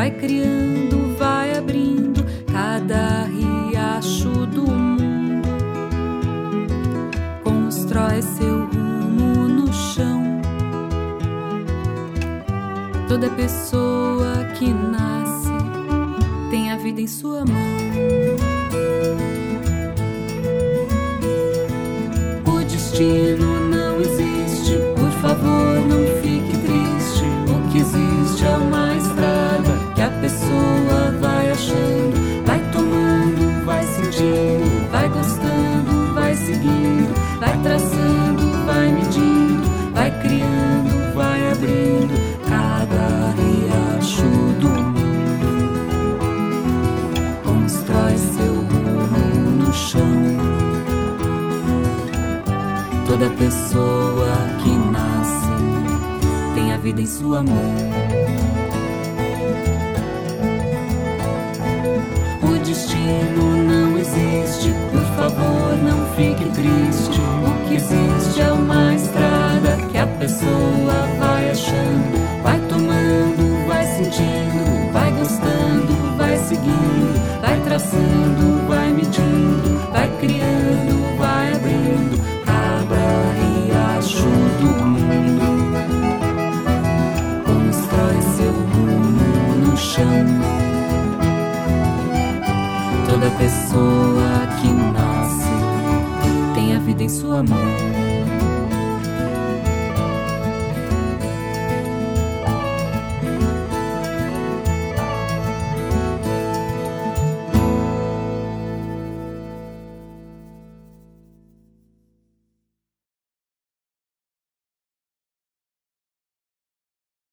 vai criando, vai abrindo cada riacho do mundo. Constrói seu rumo no chão. Toda pessoa que nasce tem a vida em sua mão. O destino não existe, por favor, não fique triste. O que existe é uma estrada que a pessoa vai achando, vai tomando, vai sentindo, vai gostando, vai seguindo, vai traçando, vai medindo, vai criando, vai abrindo cada riacho do mundo. Constrói seu rumo no chão. Toda pessoa que nasce tem a vida em sua mão. O destino não existe, por favor, não fique triste. O que existe é uma estrada que a pessoa vai achando, vai tomando, vai sentindo, vai gostando, vai seguindo, vai traçando, vai medindo, vai criando, vai abrindo cada riacho do mundo. Constrói seu rumo no chão. Toda pessoa que nasce tem a vida em sua mão.